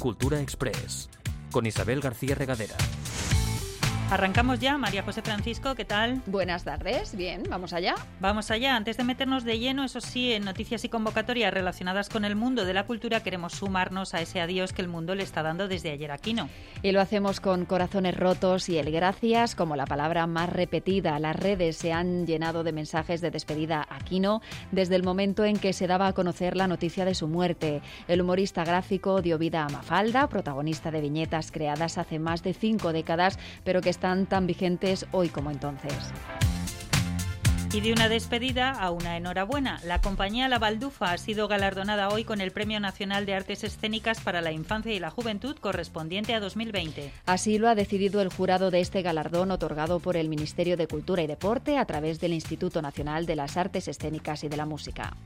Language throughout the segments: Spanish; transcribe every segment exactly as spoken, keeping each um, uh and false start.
Cultura Express, con Isabel García Regadera. Arrancamos ya, María José Francisco, ¿qué tal? Buenas tardes, bien, vamos allá. Vamos allá, antes de meternos de lleno, eso sí, en noticias y convocatorias relacionadas con el mundo de la cultura, queremos sumarnos a ese adiós que el mundo le está dando desde ayer a Quino. Y lo hacemos con corazones rotos y el gracias como la palabra más repetida. Las redes se han llenado de mensajes de despedida a Quino desde el momento en que se daba a conocer la noticia de su muerte. El humorista gráfico dio vida a Mafalda, protagonista de viñetas creadas hace más de cinco décadas, pero que están tan vigentes hoy como entonces. Y de una despedida a una enhorabuena. La compañía La Baldufa ha sido galardonada hoy con el Premio Nacional de Artes Escénicas para la Infancia y la Juventud correspondiente a dos mil veinte. Así lo ha decidido el jurado de este galardón otorgado por el Ministerio de Cultura y Deporte a través del Instituto Nacional de las Artes Escénicas y de la Música.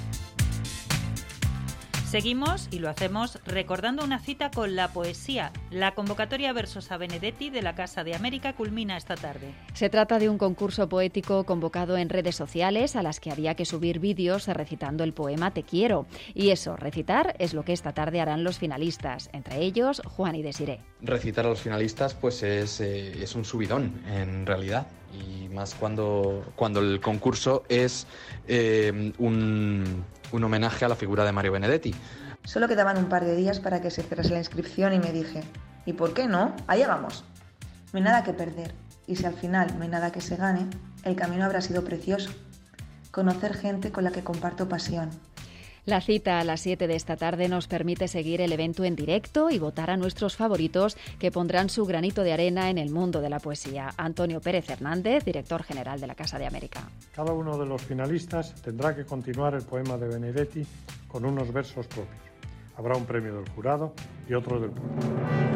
Seguimos, y lo hacemos, recordando una cita con la poesía. La convocatoria Versos a Benedetti de la Casa de América culmina esta tarde. Se trata de un concurso poético convocado en redes sociales a las que había que subir vídeos recitando el poema Te quiero. Y eso, recitar, es lo que esta tarde harán los finalistas, entre ellos Juan y Desiré. Recitar a los finalistas pues es, eh, es un subidón, en realidad. Y más cuando, cuando el concurso es eh, un, un homenaje a la figura de Mario Benedetti. Solo quedaban un par de días para que se cerrase la inscripción y me dije, ¿y por qué no? Allá vamos. No hay nada que perder, y si al final no hay nada que se gane, el camino habrá sido precioso. Conocer gente con la que comparto pasión. La cita a las siete de esta tarde nos permite seguir el evento en directo y votar a nuestros favoritos que pondrán su granito de arena en el mundo de la poesía. Antonio Pérez Hernández, director general de la Casa de América. Cada uno de los finalistas tendrá que continuar el poema de Benedetti con unos versos propios. Habrá un premio del jurado y otro del público.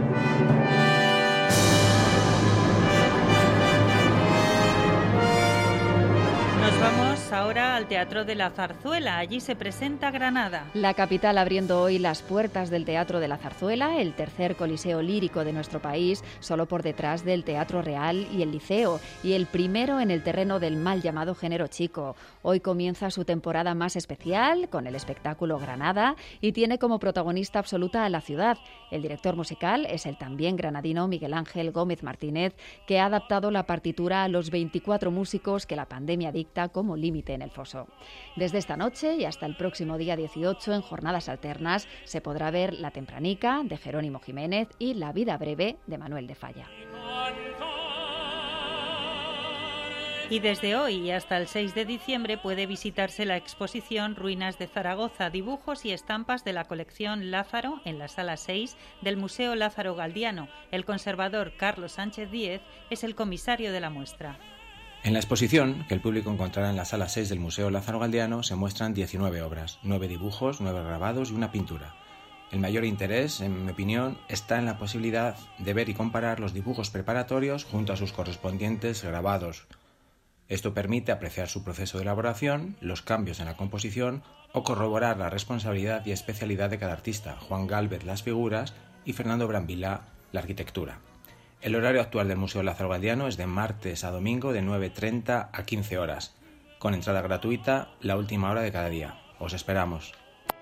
Nos vamos ahora al Teatro de la Zarzuela. Allí se presenta Granada. La capital abriendo hoy las puertas del Teatro de la Zarzuela, el tercer coliseo lírico de nuestro país, solo por detrás del Teatro Real y el Liceo, y el primero en el terreno del mal llamado género chico. Hoy comienza su temporada más especial con el espectáculo Granada y tiene como protagonista absoluta a la ciudad. El director musical es el también granadino Miguel Ángel Gómez Martínez, que ha adaptado la partitura a los veinticuatro músicos que la pandemia dicta como límite en el foso. Desde esta noche y hasta el próximo día dieciocho, en jornadas alternas, se podrá ver La Tempranica, de Jerónimo Jiménez, y La vida breve, de Manuel de Falla. Y desde hoy y hasta el seis de diciembre puede visitarse la exposición Ruinas de Zaragoza, dibujos y estampas de la colección Lázaro en la sala seis del Museo Lázaro Galdiano. El conservador Carlos Sánchez Díez es el comisario de la muestra. En la exposición, que el público encontrará en la sala seis del Museo Lázaro Galdiano, se muestran diecinueve obras, nueve dibujos, nueve grabados y una pintura. El mayor interés, en mi opinión, está en la posibilidad de ver y comparar los dibujos preparatorios junto a sus correspondientes grabados. Esto permite apreciar su proceso de elaboración, los cambios en la composición o corroborar la responsabilidad y especialidad de cada artista, Juan Gálvez las figuras y Fernando Brambila la arquitectura. El horario actual del Museo Lázaro Galdiano es de martes a domingo de nueve treinta a quince horas, con entrada gratuita la última hora de cada día. Os esperamos.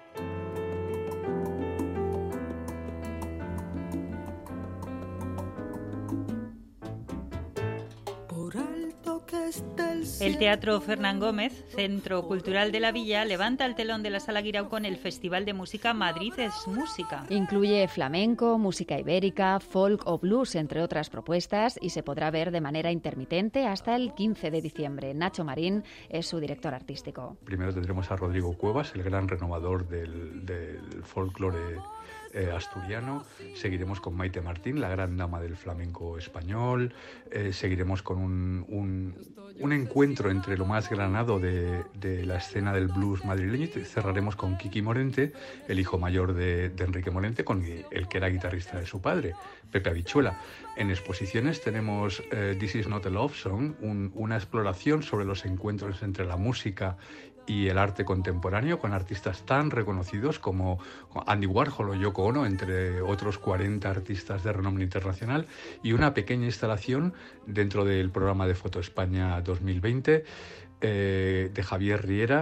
El Teatro Fernán Gómez, Centro Cultural de la Villa, levanta el telón de la Sala Guirao con el Festival de Música Madrid es Música. Incluye flamenco, música ibérica, folk o blues, entre otras propuestas, y se podrá ver de manera intermitente hasta el quince de diciembre. Nacho Marín es su director artístico. Primero tendremos a Rodrigo Cuevas, el gran renovador del, del folclore Eh, asturiano. Seguiremos con Maite Martín, la gran dama del flamenco español. Eh, seguiremos con un, un, un encuentro entre lo más granado de, de la escena del blues madrileño, y cerraremos con Kiki Morente, el hijo mayor de, de Enrique Morente, con el que era guitarrista de su padre, Pepe Habichuela. En exposiciones tenemos eh, This is not a love song, un, una exploración sobre los encuentros entre la música y el arte contemporáneo, con artistas tan reconocidos como Andy Warhol o Yoko Ono, entre otros cuarenta artistas de renombre internacional, y una pequeña instalación dentro del programa de Foto España dos mil veinte eh, de Javier Riera.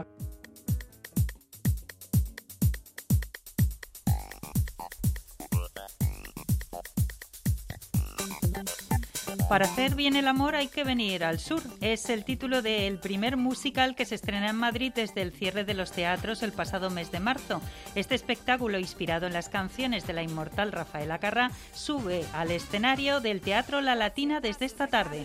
Para hacer bien el amor hay que venir al sur. Es el título del primer musical que se estrena en Madrid desde el cierre de los teatros el pasado mes de marzo. Este espectáculo, inspirado en las canciones de la inmortal Rafaela Carrà, sube al escenario del Teatro La Latina desde esta tarde.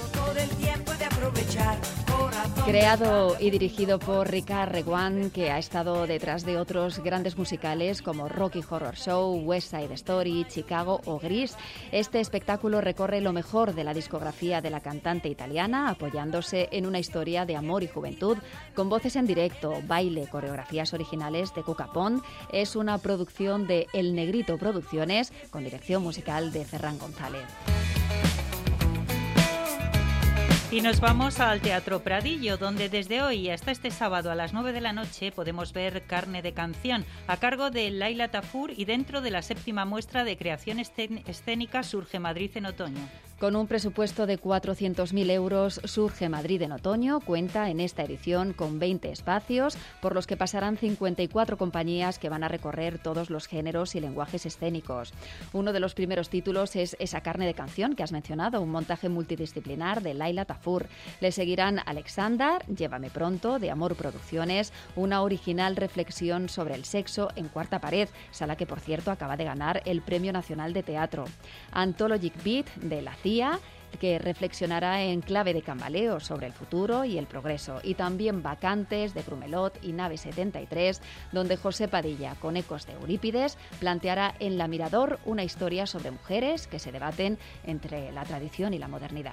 Creado y dirigido por Ricard Reguant, que ha estado detrás de otros grandes musicales como Rocky Horror Show, West Side Story, Chicago o Gris, este espectáculo recorre lo mejor de la discografía de la cantante italiana, apoyándose en una historia de amor y juventud, con voces en directo, baile, coreografías originales de Cuca Pont. Es una producción de El Negrito Producciones, con dirección musical de Ferran González. Y nos vamos al Teatro Pradillo, donde desde hoy hasta este sábado a las nueve de la noche podemos ver Carne de Canción, a cargo de Laila Tafur y dentro de la séptima muestra de creación escénica Surge Madrid en Otoño. Con un presupuesto de cuatrocientos mil euros, Surge Madrid en Otoño cuenta en esta edición con veinte espacios, por los que pasarán cincuenta y cuatro compañías que van a recorrer todos los géneros y lenguajes escénicos. Uno de los primeros títulos es Esa Carne de Canción que has mencionado, un montaje multidisciplinar de Laila Tafur. Le seguirán Alexander, Llévame Pronto, de Amor Producciones, una original reflexión sobre el sexo en Cuarta Pared, sala que por cierto acaba de ganar el Premio Nacional de Teatro. Anthologic Beat, de La que reflexionará en clave de cambaleo sobre el futuro y el progreso, y también Vacantes de Brumelot y Nave setenta y tres, donde José Padilla, con ecos de Eurípides, planteará en La Mirador una historia sobre mujeres que se debaten entre la tradición y la modernidad.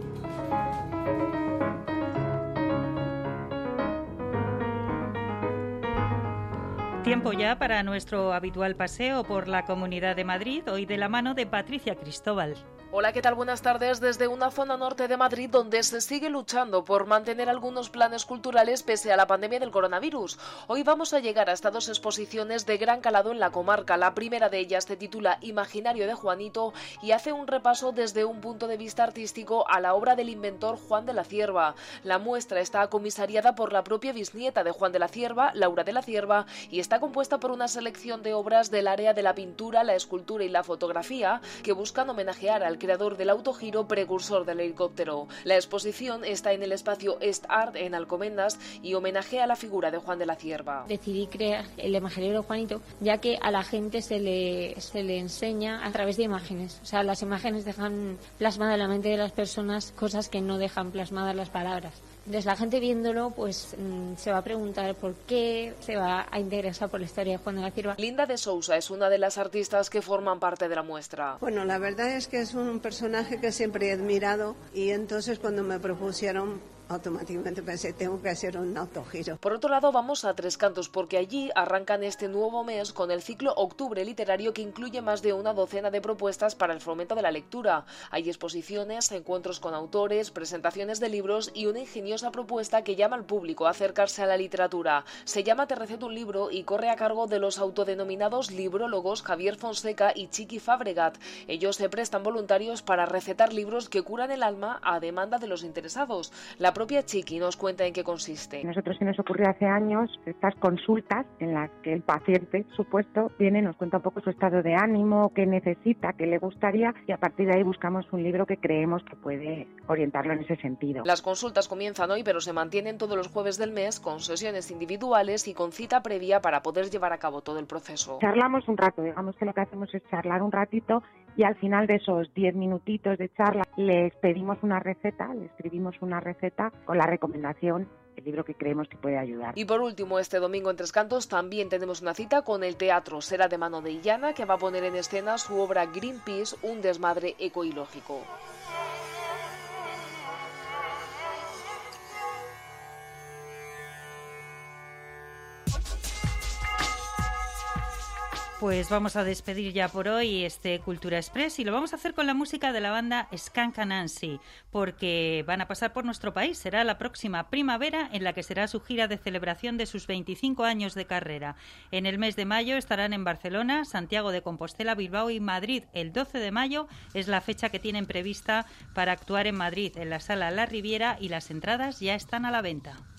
Tiempo ya para nuestro habitual paseo por la Comunidad de Madrid, hoy de la mano de Patricia Cristóbal. Hola, ¿qué tal? Buenas tardes desde una zona norte de Madrid donde se sigue luchando por mantener algunos planes culturales pese a la pandemia del coronavirus. Hoy vamos a llegar hasta dos exposiciones de gran calado en la comarca. La primera de ellas se titula Imaginario de Juanito y hace un repaso desde un punto de vista artístico a la obra del inventor Juan de la Cierva. La muestra está comisariada por la propia bisnieta de Juan de la Cierva, Laura de la Cierva, y está compuesta por una selección de obras del área de la pintura, la escultura y la fotografía que buscan homenajear al creador del autogiro precursor del helicóptero. La exposición está en el espacio Est Art en Alcobendas y homenajea a la figura de Juan de la Cierva. Decidí crear el Imaginario de Juanito ya que a la gente se le, se le enseña a través de imágenes. O sea, las imágenes dejan plasmada en la mente de las personas cosas que no dejan plasmadas las palabras. Entonces la gente viéndolo pues mmm, se va a preguntar por qué, se va a interesar por la historia de Juan de la Cierva. Linda de Sousa es una de las artistas que forman parte de la muestra. Bueno, la verdad es que es un personaje que siempre he admirado y entonces cuando me propusieron automáticamente pensé, tengo que hacer un autogiro. Por otro lado, vamos a Tres Cantos, porque allí arrancan este nuevo mes con el ciclo Octubre Literario, que incluye más de una docena de propuestas para el fomento de la lectura. Hay exposiciones, encuentros con autores, presentaciones de libros y una ingeniosa propuesta que llama al público a acercarse a la literatura. Se llama Te receto un libro y corre a cargo de los autodenominados librólogos Javier Fonseca y Chiqui Fabregat. Ellos se prestan voluntarios para recetar libros que curan el alma a demanda de los interesados. La propia Chiqui nos cuenta en qué consiste. Nosotros se nos ocurrió hace años estas consultas en las que el paciente supuesto viene, nos cuenta un poco su estado de ánimo, qué necesita, qué le gustaría, y a partir de ahí buscamos un libro que creemos que puede orientarlo en ese sentido. Las consultas comienzan hoy, pero se mantienen todos los jueves del mes con sesiones individuales y con cita previa para poder llevar a cabo todo el proceso. Charlamos un rato, digamos que lo que hacemos es charlar un ratito y al final de esos diez minutitos de charla les pedimos una receta, le escribimos una receta con la recomendación, el libro que creemos que puede ayudar. Y por último, este domingo en Tres Cantos también tenemos una cita con el teatro. Será de mano de Illana, que va a poner en escena su obra Greenpeace, un desmadre ecoilógico. Pues vamos a despedir ya por hoy este Cultura Express y lo vamos a hacer con la música de la banda Skank Anansi, porque van a pasar por nuestro país. Será la próxima primavera en la que será su gira de celebración de sus veinticinco años de carrera. En el mes de mayo estarán en Barcelona, Santiago de Compostela, Bilbao y Madrid. El doce de mayo es la fecha que tienen prevista para actuar en Madrid, en la Sala La Riviera, y las entradas ya están a la venta.